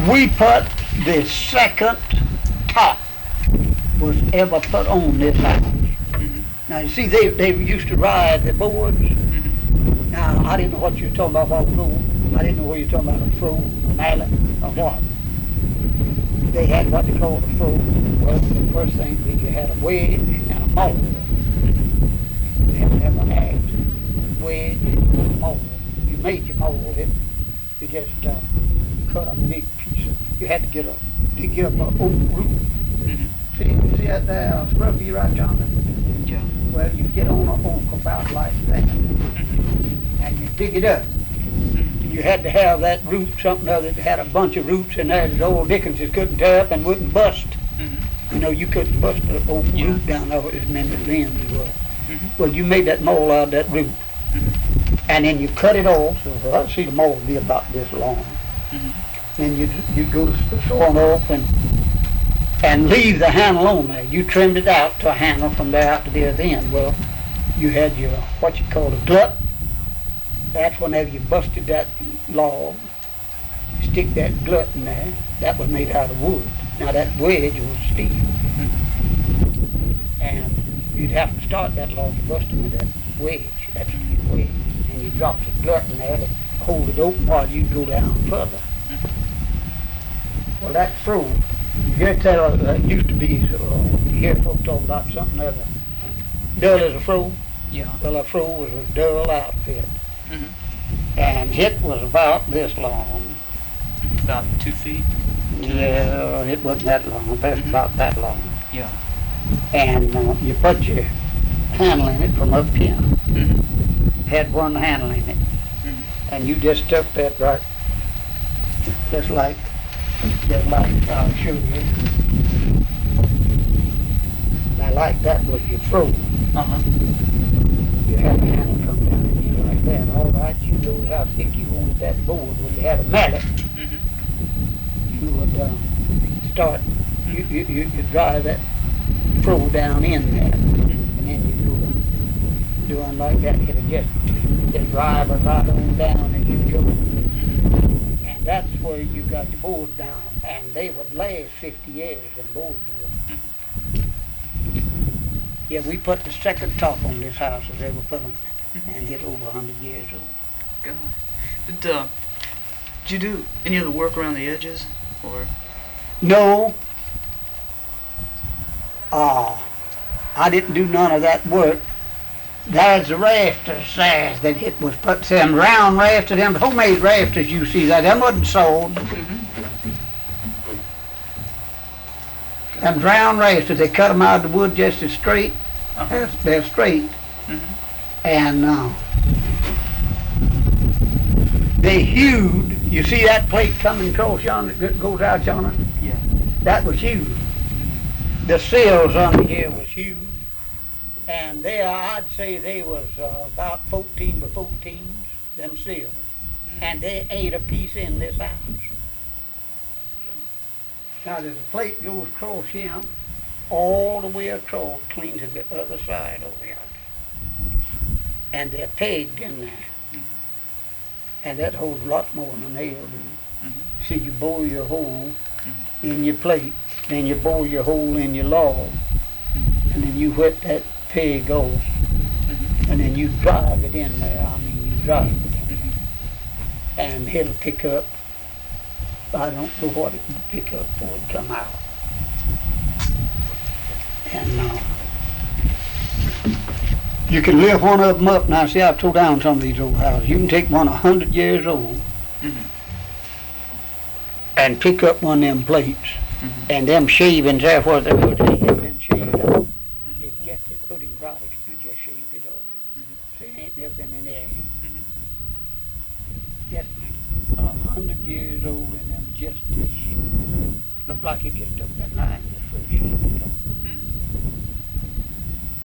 We put the second top was ever put on this house. Mm-hmm. Now you see, they used to ride the boards. Mm-hmm. Now I didn't know what you were talking about a while ago. I didn't know what you were talking about, a fro, a mallet, or what. They had what they called a fro. Well, the first thing that you had a wedge and a maul. You had to have an axe, wedge, and a maul. You made your maul, you just cut a big piece of, you had to dig up an oak root. Mm-hmm. See that there scrubby right yonder? Yeah. Well, you get on an oak about like that, Mm-hmm. and you dig it up. Mm-hmm. You had to have that root, something other that had a bunch of roots in there that old Dickinses couldn't tear up and wouldn't bust. Mm-hmm. You know, you couldn't bust an oak Yeah. root down there as many limbs as well. Mm-hmm. Well, you made that mold out of that root, Mm-hmm. and then you cut it off. So I see the mold would be about this long. Mm-hmm. Then you go to sawing off and leave the handle on there. You trimmed it out to a handle from there out to the other end. Well, you had your what you call a glut. That's whenever you busted that log, stick that glut in there. That was made out of wood. Now that wedge was steel, and you'd have to start that log to bust it with that wedge. That's your wedge, and you drop the glut in there to hold it open while you go down further. Well, that fro, you hear tell that used to be, you hear folks talk about something other. Dull as a fro. Yeah. Well, a fro was a dull outfit, Mm-hmm. and it was about this long. About 2 feet. Yeah, it wasn't that long, but Mhm. about that long. Yeah. And you put your handle in it from up here. Mm-hmm. Had one handle in it, Mm-hmm. and you just took that right, just like I'll show you. Now, like that was your fro. Uh-huh. You had a handle come down in here like that. All right, you know how thick you wanted that board. When you had a mallet, Mm-hmm. you would start, you drive that fro down in there, and then you go doing like that. It'll just drive it right on down as you go. And that's where you got your boards down, and they would last 50 years, and boards would. Yeah, we put the second top on this house as ever put on it, and it's over 100 years old. God. Did you do any of the work around the edges, or? No, I didn't do none of that work. There's the rafters there that it was put, them round rafters, them homemade rafters you see there, them wasn't sold. Mm-hmm. Them round rafters, they cut them out of the wood just as straight. Uh-huh. They're straight. Mm-hmm. And they hewed, you see that plate coming across yonder, that goes out yonder? Yeah. That was hewed. The sills under here was hewed. And there, I'd say they was about 14 by 14s, them sills. And there ain't a piece in this house. Now there's a plate goes across here, all the way across, clean to the other side over here. And they're pegged in there. Mm-hmm. And that holds a lot more than a nail do. Mm-hmm. See, you bore your hole Mm-hmm. in your plate, then you bore your hole in your log, and then you wet that peg off, Mm-hmm. and then you drive it in there. I mean, you drive it, Mm-hmm. and it'll pick up. I don't know what it will pick up before it come out. And you can lift one of them up. Now, see, I've tore down some of these old houses. You can take one 100 years old Mm-hmm. and pick up one of them plates, Mm-hmm. and them shavings there where they have been shaved off. It's just as pretty right if you just shaved it off. Mm-hmm. So it ain't never been in there. Mm-hmm. Just 100 years old, and them just look like you just took that knife and just shaved it off.